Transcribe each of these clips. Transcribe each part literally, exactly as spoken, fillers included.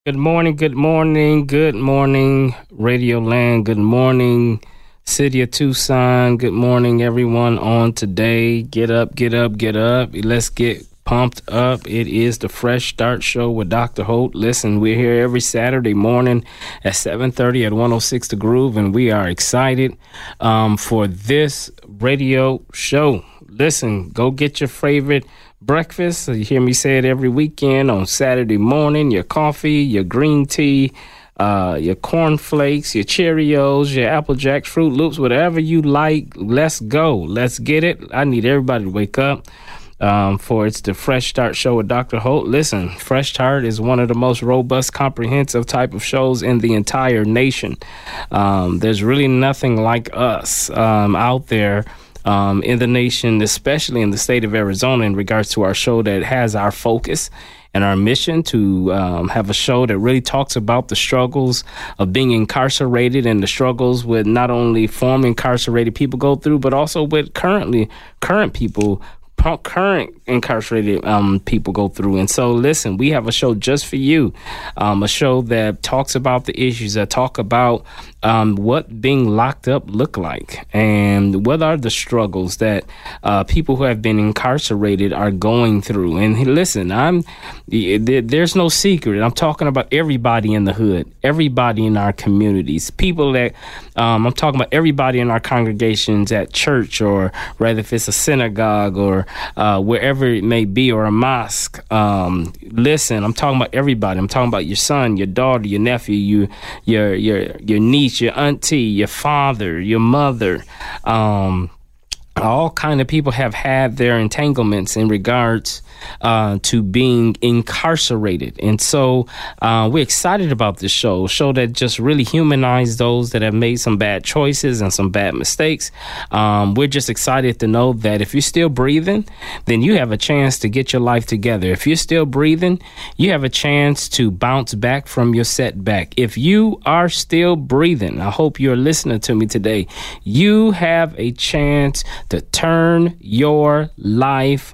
Good morning, good morning, good morning, Radio Land. Good morning, City of Tucson. Good morning, everyone on today. Get up, get up, get up. Let's get pumped up. It is the Fresh Start Show with Doctor Holt. Listen, we're here every Saturday morning at seven thirty at one oh six The Groove, and we are excited um, for this radio show. Listen, go get your favorite breakfast. You hear me say it every weekend on Saturday morning. Your coffee, your green tea, uh, your cornflakes, your Cheerios, your Apple Jacks, Fruit Loops, whatever you like. Let's go. Let's get it. I need everybody to wake up um, for it's the Fresh Start Show with Doctor Holt. Listen, Fresh Start is one of the most robust, comprehensive type of shows in the entire nation. Um, there's really nothing like us um, out there Um, in the nation, especially in the state of Arizona, in regards to our show that has our focus and our mission to um, have a show that really talks about the struggles of being incarcerated and the struggles with not only former incarcerated people go through, but also with currently current people, current incarcerated um, people go through. And so, listen, we have a show just for you, um, a show that talks about the issues, that talk about um, what being locked up look like and what are the struggles that uh, people who have been incarcerated are going through. And listen, I'm there's no secret. I'm talking about everybody in the hood, everybody in our communities, people that um, I'm talking about everybody in our congregations at church, or rather if it's a synagogue or uh, wherever it may be, or a mosque. Um, listen, I'm talking about everybody. I'm talking about your son, your daughter, your nephew, you, your your your niece, your auntie, your father, your mother. Um, all kind of people have had their entanglements in regards uh, to being incarcerated. And so uh, we're excited about this show, a show that just really humanizes those that have made some bad choices and some bad mistakes. Um, we're just excited to know that if you're still breathing, then you have a chance to get your life together. If you're still breathing, you have a chance to bounce back from your setback. If you are still breathing, I hope you're listening to me today, you have a chance to turn your life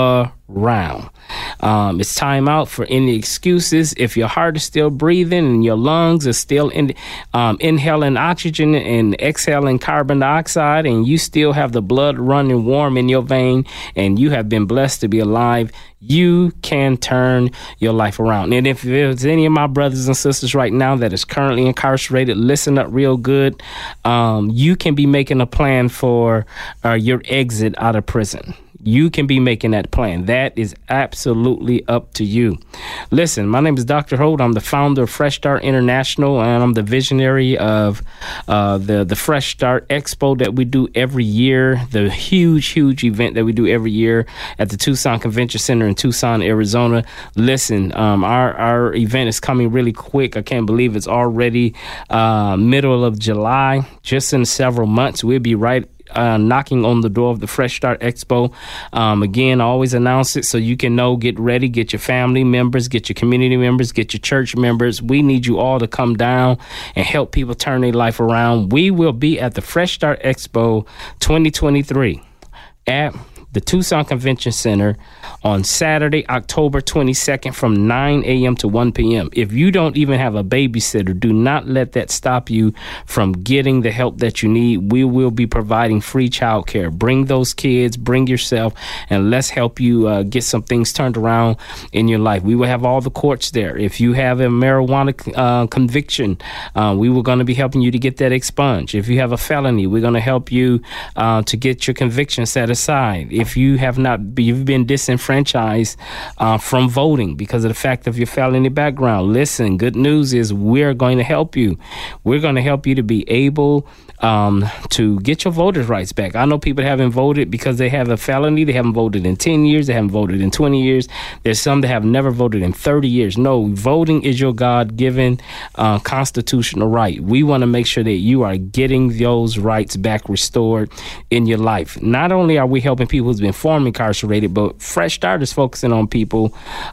around. Um, it's time out for any excuses. If your heart is still breathing and your lungs are still in, um, inhaling oxygen and exhaling carbon dioxide, and you still have the blood running warm in your vein, and you have been blessed to be alive, you can turn your life around. And if there's any of my brothers and sisters right now that is currently incarcerated, listen up real good. Um, you can be making a plan for uh, your exit out of prison. You can be making that plan. That is absolutely up to you. Listen, my name is Doctor Holt. I'm the founder of Fresh Start International, and I'm the visionary of uh, the, the Fresh Start Expo that we do every year, the huge, huge event that we do every year at the Tucson Convention Center in Tucson, Arizona. Listen, um, our, our event is coming really quick. I can't believe it's already uh, middle of July. Just in several months, we'll be right Uh, knocking on the door of the Fresh Start Expo. Um, again, I always announce it so you can know, get ready, get your family members, get your community members, get your church members. We need you all to come down and help people turn their life around. We will be at the Fresh Start Expo twenty twenty-three at the Tucson Convention Center on Saturday, October twenty-second from nine a.m. to one p.m. If you don't even have a babysitter, do not let that stop you from getting the help that you need. We will be providing free childcare. Bring those kids, bring yourself, and let's help you uh, get some things turned around in your life. We will have all the courts there. If you have a marijuana uh, conviction, uh, we were going to be helping you to get that expunged. If you have a felony, we're going to help you uh, to get your conviction set aside. If If you have not, you've been disenfranchised uh, from voting because of the fact of your felony background, listen, good news is we're going to help you. We're going to help you to be able um, to get your voters' rights back. I know people haven't voted because they have a felony. They haven't voted in ten years. They haven't voted in twenty years. There's some that have never voted in thirty years. No, voting is your God-given uh, constitutional right. We want to make sure that you are getting those rights back restored in your life. Not only are we helping people who's been formerly incarcerated, but Fresh Start is focusing on people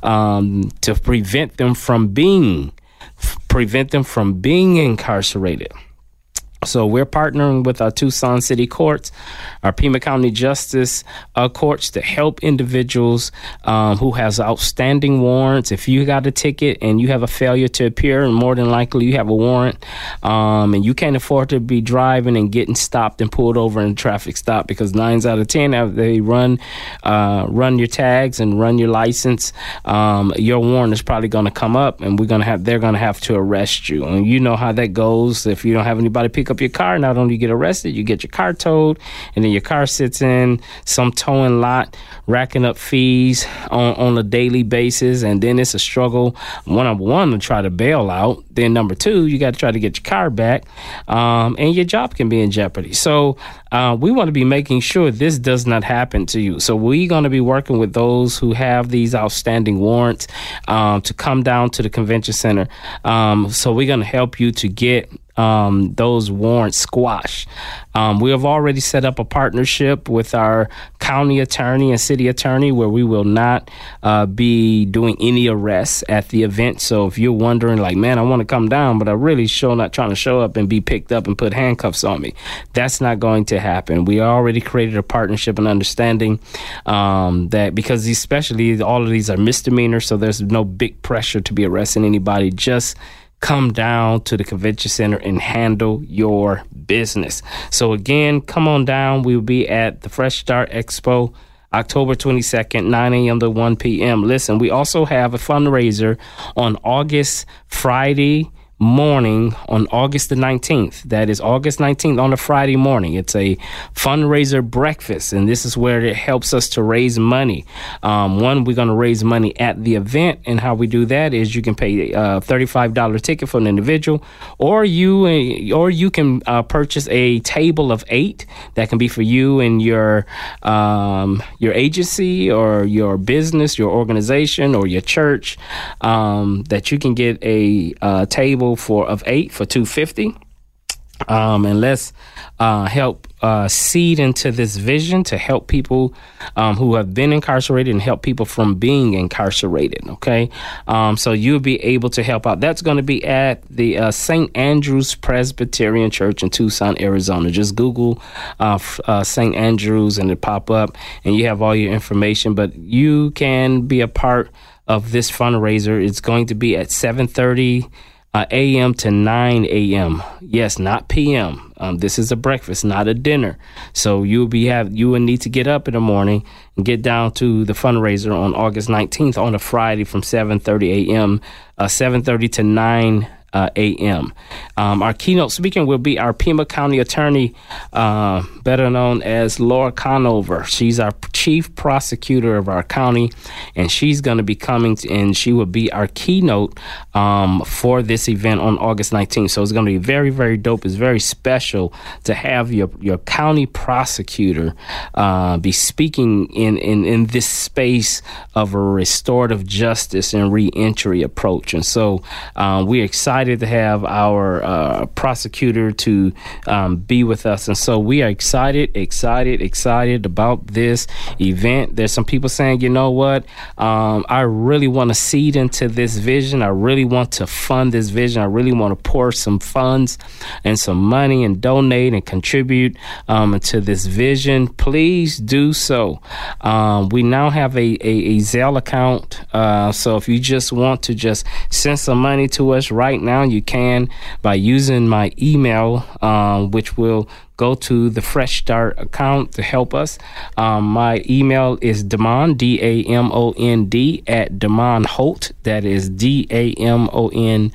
um, to prevent them from being prevent them from being incarcerated. So we're partnering with our Tucson City Courts, our Pima County Justice uh, Courts to help individuals um, who has outstanding warrants. If you got a ticket and you have a failure to appear, and more than likely you have a warrant, um, and you can't afford to be driving and getting stopped and pulled over in a traffic stop, because nine out of ten, after they run uh, run your tags and run your license, um, your warrant is probably going to come up, and we're going to have they're going to have to arrest you. And you know how that goes. If you don't have anybody pick up your car, not only you get arrested, you get your car towed, and then your car sits in some towing lot, racking up fees on, on a daily basis, and then it's a struggle, one number one, to try to bail out. Then number two, you got to try to get your car back, um, and your job can be in jeopardy. So uh, we want to be making sure this does not happen to you. So we're going to be working with those who have these outstanding warrants um, to come down to the convention center. Um, so we're going to help you to get Um, those warrants squashed. Um, we have already set up a partnership with our county attorney and city attorney where we will not uh, be doing any arrests at the event. So if you're wondering, like, man, I want to come down, but I really sure not trying to show up and be picked up and put handcuffs on me, that's not going to happen. We already created a partnership and understanding um, that because especially all of these are misdemeanors, so there's no big pressure to be arresting anybody. Just come down to the convention center and handle your business. So again, come on down. We will be at the Fresh Start Expo, October twenty-second, nine a.m. to one p.m. Listen, we also have a fundraiser on August Friday morning on August the nineteenth. That is August nineteenth on a Friday morning. It's a fundraiser breakfast, and this is where it helps us to raise money. Um, one, we're going to raise money at the event, and how we do that is you can pay a thirty-five dollars ticket for an individual, or you or you can uh, purchase a table of eight that can be for you and your um, your agency or your business, your organization, or your church, um, that you can get a uh, table for of eight for two hundred fifty dollars. Um, and let's uh, help uh, seed into this vision to help people um, who have been incarcerated and help people from being incarcerated. Okay, um, so you'll be able to help out. That's going to be at the uh, Saint Andrew's Presbyterian Church in Tucson, Arizona. Just Google uh, uh, Saint Andrew's and it pop up, and you have all your information. But you can be a part of this fundraiser. It's going to be at seven thirty Uh, a m to nine a.m. Yes, not p m. Um, this is a breakfast, not a dinner. So you'll be have you will need to get up in the morning and get down to the fundraiser on August nineteenth on a Friday from seven thirty a.m. Uh, seven thirty to nine Uh, a m. Um, our keynote speaker will be our Pima County attorney, uh, better known as Laura Conover. She's our chief prosecutor of our county, and she's going to be coming to, and she will be our keynote um, for this event on August nineteenth. So it's going to be very, very dope. It's very special to have your, your county prosecutor uh, be speaking in, in, in this space of a restorative justice and reentry approach. And so uh, we're excited to have our uh, prosecutor to um, be with us. And so we are excited, excited, excited about this event. There's some people saying, you know what, um, I really want to seed into this vision. I really want to fund this vision. I really want to pour some funds and some money and donate and contribute um, to this vision. Please do so. Um, we now have a, a, a Zelle account. Uh, so if you just want to just send some money to us right now, you can by using my email, um, which will go to the Fresh Start account to help us. Um, my email is Damond, D A M O N D, at Damond Holt. That is D A M O N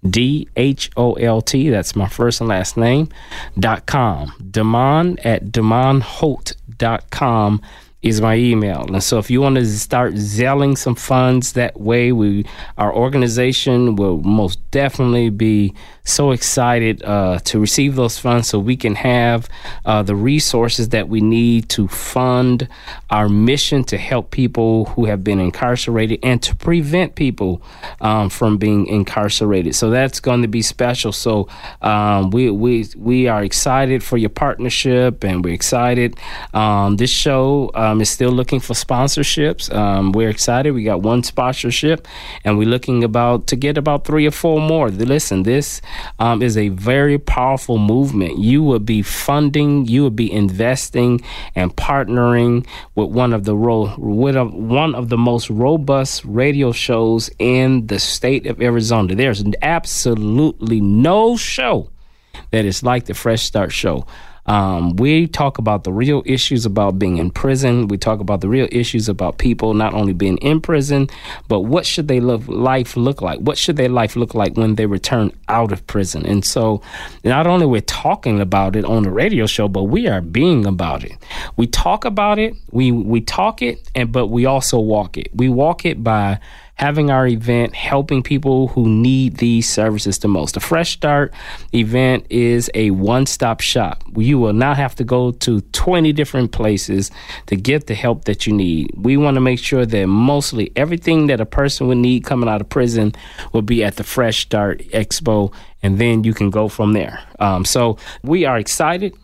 D H O L T. That's my first and last name, dot com. Damond at Damond Holt dot com is my email. And so if you want to start zelling some funds that way, we our organization will most definitely be so excited uh, to receive those funds so we can have uh, the resources that we need to fund our mission to help people who have been incarcerated and to prevent people um, from being incarcerated. So that's going to be special. So um, we we we are excited for your partnership, and we're excited. Um, this show um, um, is still looking for sponsorships. Um, we're excited. We got one sponsorship, and we're looking about to get about three or four more. Listen, this um, is a very powerful movement. You will be funding, you will be investing, and partnering with one of the ro- with a, one of the most robust radio shows in the state of Arizona. There's absolutely no show that is like the Fresh Start Show. Um, we talk about the real issues about being in prison. We talk about the real issues about people not only being in prison, but what should their life look like? What should their life look like when they return out of prison? And so not only we're talking about it on the radio show, but we are being about it. We talk about it, we, we talk it, and but we also walk it. We walk it by having our event, helping people who need these services the most. The Fresh Start event is a one-stop shop. You will not have to go to twenty different places to get the help that you need. We want to make sure that mostly everything that a person would need coming out of prison will be at the Fresh Start Expo, and then you can go from there. Um, so we are excited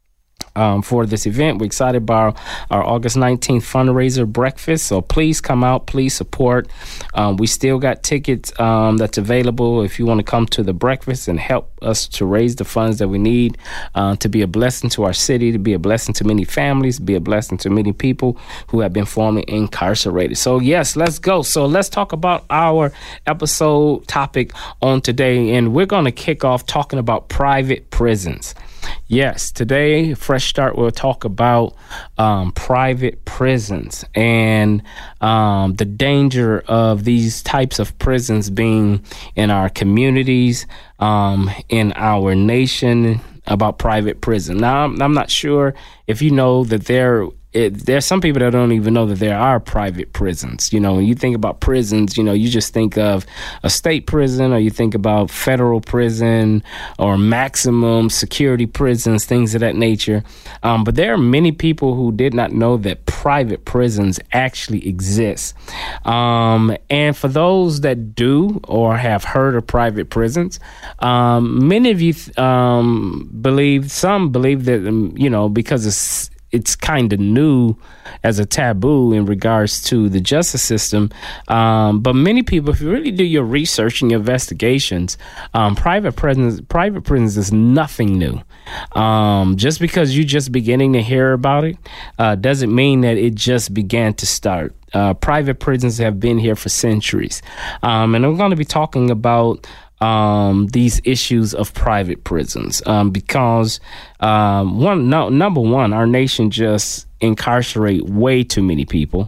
Um, for this event. We're excited about our, our August nineteenth fundraiser breakfast. So please come out, please support. Um, we still got tickets um, that's available if you want to come to the breakfast and help us to raise the funds that we need uh, to be a blessing to our city, to be a blessing to many families, to be a blessing to many people who have been formerly incarcerated. So yes, let's go. So let's talk about our episode topic on today. And we're going to kick off talking about private prisons. Yes, today, Fresh Start will talk about um, private prisons and um, the danger of these types of prisons being in our communities, um, in our nation, about private prison. Now, I'm, I'm not sure if you know that there It, there's some people that don't even know that there are private prisons. You know, when you think about prisons, you know, you just think of a state prison, or you think about federal prison or maximum security prisons, things of that nature. Um, but there are many people who did not know that private prisons actually exist. Um, and for those that do or have heard of private prisons, um, many of you um, believe, some believe that, um, you know, because it's it's kind of new as a taboo in regards to the justice system. Um, but many people, if you really do your research and your investigations, um, private prisons, private prisons is nothing new. Um, just because you're just beginning to hear about it uh, doesn't mean that it just began to start. Uh, private prisons have been here for centuries. Um, and I'm going to be talking about Um, these issues of private prisons, um, because um, one, no, number one, our nation just incarcerate way too many people,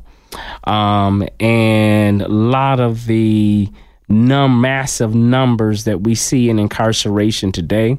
um, and a lot of the num massive numbers that we see in incarceration today,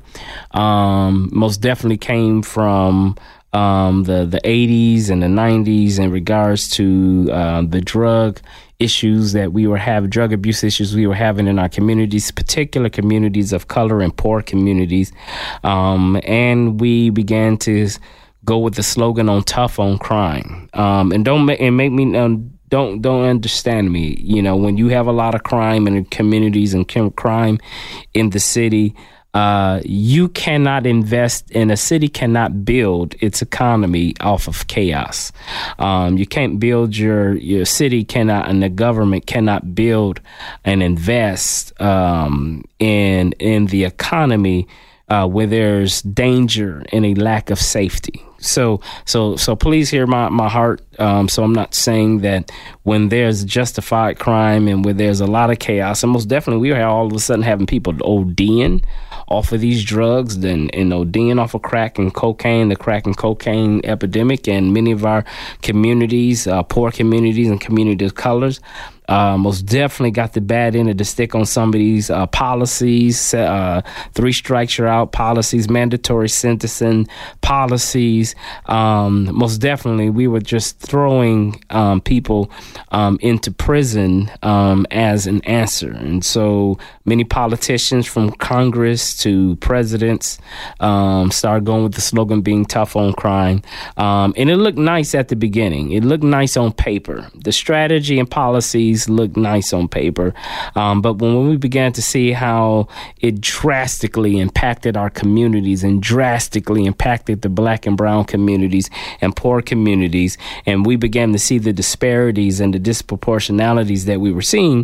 um, most definitely came from um, the the eighties and the nineties in regards to uh, the drug issues that we were having, drug abuse issues we were having in our communities, particular communities of color and poor communities. Um, and we began to go with the slogan on tough on crime. Um, and don't make, and make me, um, don't, don't understand me. You know, when you have a lot of crime in the communities and crime in the city, Uh, you cannot invest, and a city cannot build its economy off of chaos. Um, you can't build your, your city cannot, and the government cannot build and invest um, in in the economy uh, where there's danger and a lack of safety. So, so, so please hear my, my heart. Um, so I'm not saying that when there's justified crime and where there's a lot of chaos, and most definitely we are all of a sudden having people ODing off of these drugs, then, and ODing off of crack and cocaine, the crack and cocaine epidemic, and many of our communities, uh, poor communities and community of colors, Uh, most definitely got the bad end of the stick on some of these uh, policies, uh, three strikes you're out policies, mandatory sentencing policies. Um, most definitely, we were just throwing um, people um, into prison um, as an answer. And so many politicians from Congress to presidents um, started going with the slogan being tough on crime. Um, and it looked nice at the beginning. It looked nice on paper. The strategy and policies these look nice on paper. Um, but when we began to see how it drastically impacted our communities and drastically impacted the Black and brown communities and poor communities, and we began to see the disparities and the disproportionalities that we were seeing,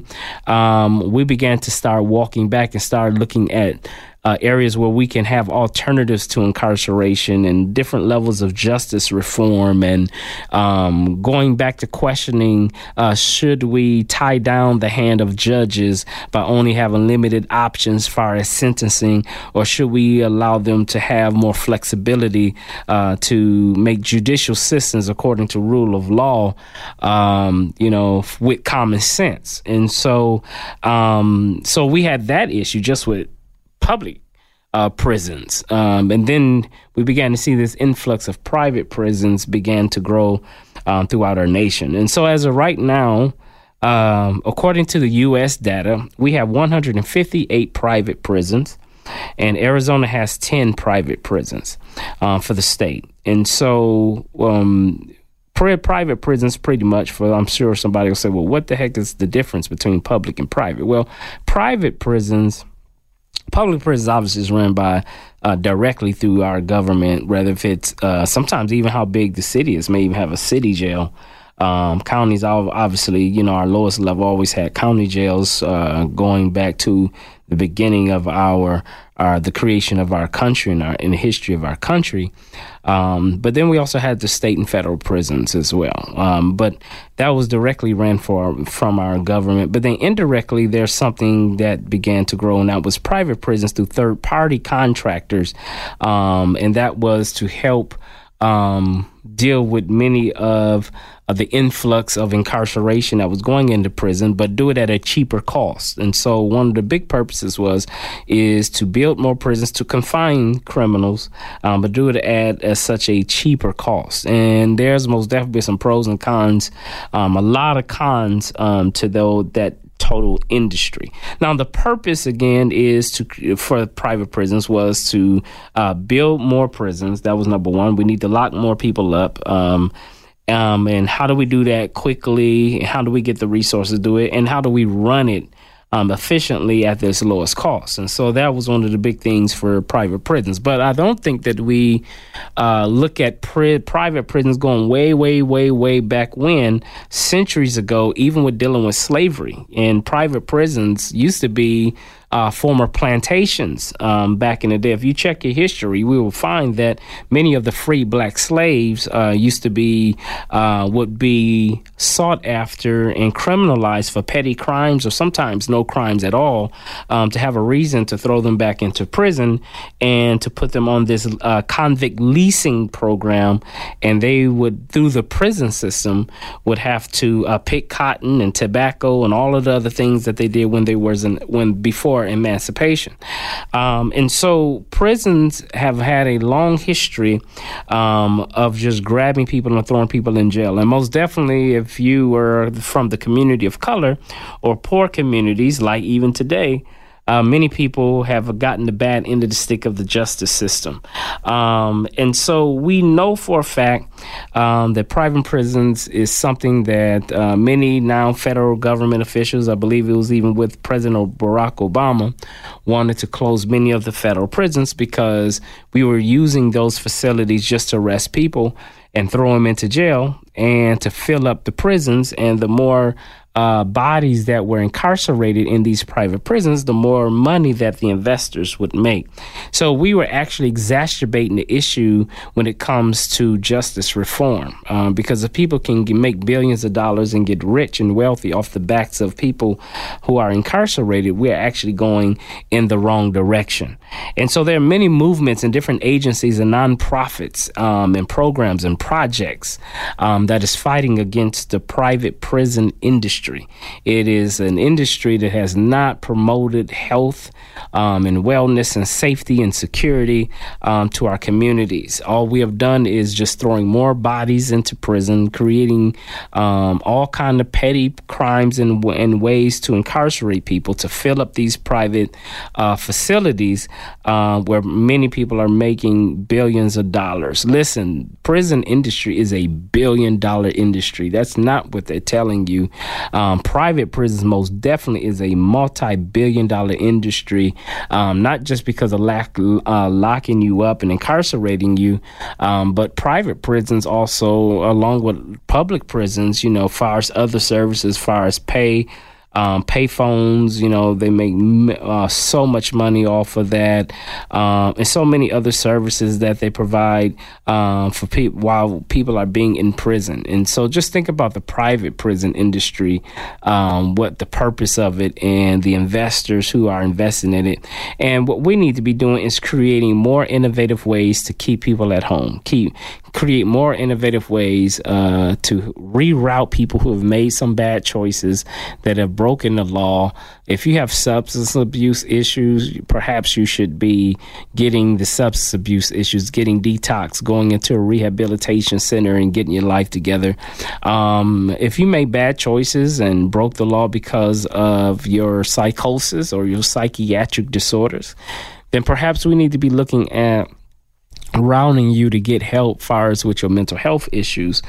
um, we began to start walking back and start looking at Uh, areas where we can have alternatives to incarceration and different levels of justice reform, and um, going back to questioning, uh, should we tie down the hand of judges by only having limited options as far as sentencing, or should we allow them to have more flexibility uh, to make judicial systems according to rule of law, um, you know, with common sense. And so, um, so we had that issue just with public uh, prisons. Um, and then we began to see this influx of private prisons began to grow um, throughout our nation. And so as of right now, um, according to the U S data, we have one hundred fifty-eight private prisons, and Arizona has ten private prisons uh, for the state. And so um private prisons, pretty much, for I'm sure somebody will say, well, what the heck is the difference between public and private? Well, private prisons, public prisons obviously is run by uh, directly through our government, whether if it's uh, sometimes even how big the city is, may even have a city jail. Um, counties, obviously, you know, our lowest level always had county jails uh, going back to the beginning of our, our the creation of our country and our, in the history of our country. Um, but then we also had the state and federal prisons as well. Um, but that was directly ran for from our government. But then indirectly, there's something that began to grow, and that was private prisons through third party contractors. Um, and that was to help um, deal with many of Uh, the influx of incarceration that was going into prison, but do it at a cheaper cost. And so one of the big purposes was is to build more prisons to confine criminals, um, but do it at, at such a cheaper cost. And there's most definitely some pros and cons, um, a lot of cons um, to though that total industry. Now, the purpose, again, is to for private prisons was to uh, build more prisons. That was number one. We need to lock more people up. Um, Um, and how do we do that quickly? How do we get the resources to do it? And how do we run it um, efficiently at this lowest cost? And so that was one of the big things for private prisons. But I don't think that we uh, look at pri- private prisons going way, way, way, way back when, centuries ago, even with dealing with slavery. And private prisons used to be Uh, former plantations um, back in the day. If you check your history, we will find that many of the free black slaves uh, used to be, uh, would be sought after and criminalized for petty crimes or sometimes no crimes at all, um, to have a reason to throw them back into prison and to put them on this uh, convict leasing program. And they would, through the prison system, would have to uh, pick cotton and tobacco and all of the other things that they did when they was in, when before emancipation. Um, and so prisons have had a long history um, of just grabbing people and throwing people in jail. And most definitely, if you were from the community of color or poor communities, like even today, Uh, many people have gotten the bad end of the stick of the justice system. Um, and so we know for a fact um, that private prisons is something that uh, many now federal government officials, I believe it was even with President Barack Obama, wanted to close many of the federal prisons because we were using those facilities just to arrest people and throw them into jail and to fill up the prisons. And the more Uh, bodies that were incarcerated in these private prisons, the more money that the investors would make. So we were actually exacerbating the issue when it comes to justice reform, um, because if people can g- make billions of dollars and get rich and wealthy off the backs of people who are incarcerated, we're actually going in the wrong direction. And so there are many movements and different agencies and nonprofits um, and programs and projects um, that is fighting against the private prison industry. It is an industry that has not promoted health um, and wellness and safety and security um, to our communities. All we have done is just throwing more bodies into prison, creating um, all kind of petty crimes and, and ways to incarcerate people to fill up these private uh, facilities uh, where many people are making billions of dollars. Listen, prison industry is a billion dollar industry. That's not what they're telling you. Um, private prisons most definitely is a multi-billion dollar industry, um, not just because of lack, uh, locking you up and incarcerating you, um, but private prisons also, along with public prisons, you know, far as other services, far as pay, Um, pay phones, you know, they make uh, so much money off of that, um, and so many other services that they provide um, for people while people are being in prison. And so just think about the private prison industry, um, what the purpose of it and the investors who are investing in it. And what we need to be doing is creating more innovative ways to keep people at home, keep create more innovative ways uh, to reroute people who have made some bad choices, that have broken the law. If you have substance abuse issues, perhaps you should be getting the substance abuse issues, getting detox, going into a rehabilitation center and getting your life together. Um, if you made bad choices and broke the law because of your psychosis or your psychiatric disorders, then perhaps we need to be looking at routing you to get help far as with your mental health issues.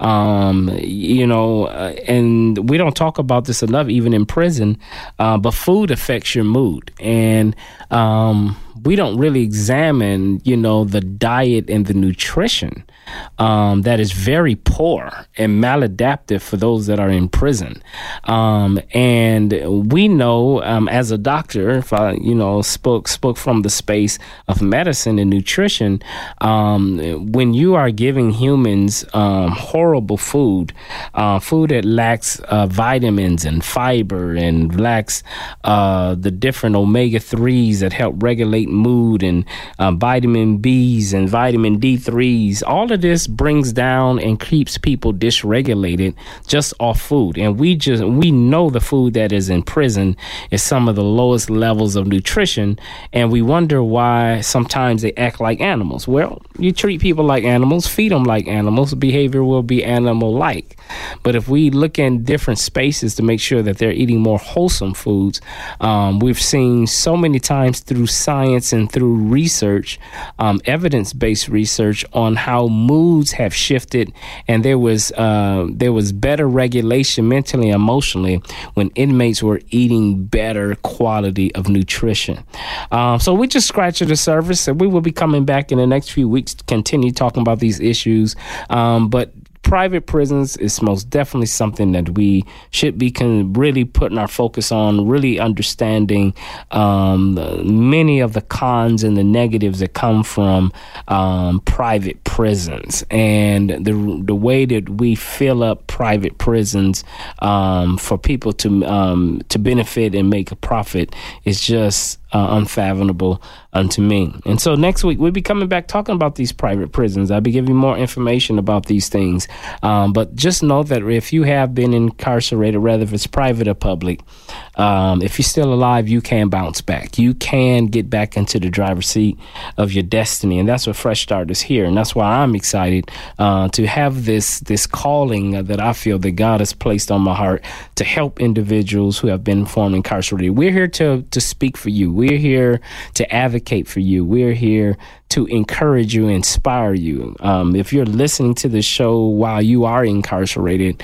Um, you know, uh, and we don't talk about this enough, even in prison, uh, but food affects your mood. And um, we don't really examine, you know, the diet and the nutrition um, that is very poor and maladaptive for those that are in prison. Um, and we know, um, as a doctor, if I, you know, spoke spoke from the space of medicine and nutrition, um, when you are giving humans um, horrible food, uh, food that lacks uh, vitamins and fiber and lacks uh, the different omega threes that help regulate mood, and uh, vitamin B's and vitamin D threes, all of this brings down and keeps people dysregulated just off food. And we just we know the food that is in prison is some of the lowest levels of nutrition, and we wonder why sometimes they act like animals. Well, you treat people like animals, feed them like animals, behavior will be animal-like. But if we look in different spaces to make sure that they're eating more wholesome foods, um, we've seen so many times through science and through research, um, evidence-based research on how moods have shifted, and there was uh, there was better regulation mentally and emotionally when inmates were eating better quality of nutrition. Um, so we just scratched the surface, and we will be coming back in the next few weeks to continue talking about these issues. Um, but private prisons is most definitely something that we should be con- really putting our focus on, really understanding um, many of the cons and the negatives that come from um, private prisons, and the the way that we fill up private prisons um, for people to um, to benefit and make a profit is just Uh, unfathomable unto me. And so next week, we'll be coming back talking about these private prisons. I'll be giving you more information about these things. Um, but just know that if you have been incarcerated, whether if it's private or public, um, if you're still alive, you can bounce back. You can get back into the driver's seat of your destiny. And that's what Fresh Start is here. And that's why I'm excited uh, to have this, this calling that I feel that God has placed on my heart to help individuals who have been formerly incarcerated. We're here to, to speak for you. We're here to advocate for you. We're here to encourage you, inspire you. Um, if you're listening to the show while you are incarcerated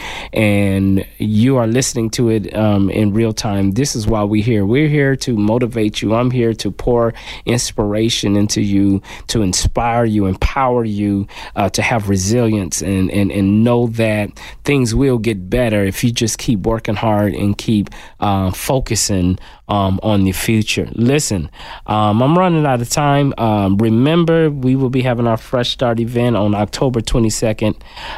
and you are listening to it um, in real time, this is why we're here. We're here to motivate you. I'm here to pour inspiration into you, to inspire you, empower you, uh, to have resilience and, and, and know that things will get better if you just keep working hard and keep uh, focusing um, on the future. Listen, um, I'm running out of time. Um, remember, Remember, we will be having our Fresh Start event on October twenty-second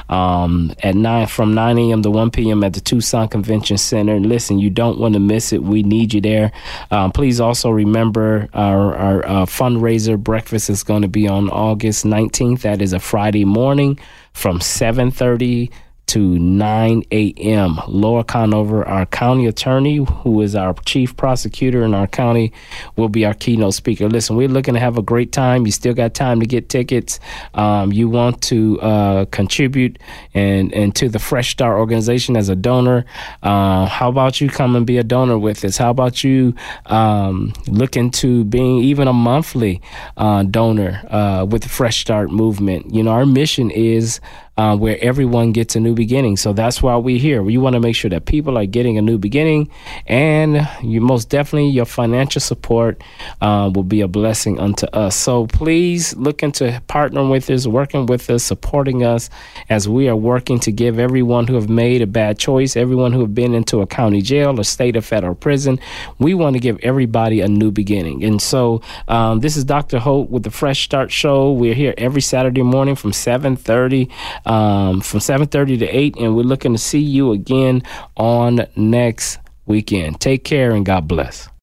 um, at nine from nine a.m. to one p.m. at the Tucson Convention Center. Listen, you don't want to miss it. We need you there. Um, please also remember our, our uh, fundraiser breakfast is going to be on August nineteenth. That is a Friday morning from seven thirty to nine a.m. Laura Conover, our county attorney, who is our chief prosecutor in our county, will be our keynote speaker. Listen, we're looking to have a great time. You still got time to get tickets. Um, you want to uh, contribute and, and to the Fresh Start organization as a donor. Uh, how about you come and be a donor with us? How about you um, look into being even a monthly uh, donor uh, with the Fresh Start movement? You know, our mission is uh, where everyone gets a new beginning. So that's why we're here. We want to make sure that people are getting a new beginning, and you most definitely your financial support uh, will be a blessing unto us. So please look into partnering with us, working with us, supporting us as we are working to give everyone who have made a bad choice, everyone who have been into a county jail or state or federal prison. We want to give everybody a new beginning. And so um, this is Doctor Hope with the Fresh Start Show. We're here every Saturday morning from seven thirty, um, from seven thirty to eight, and we're looking to see you again on next weekend. Take care and God bless.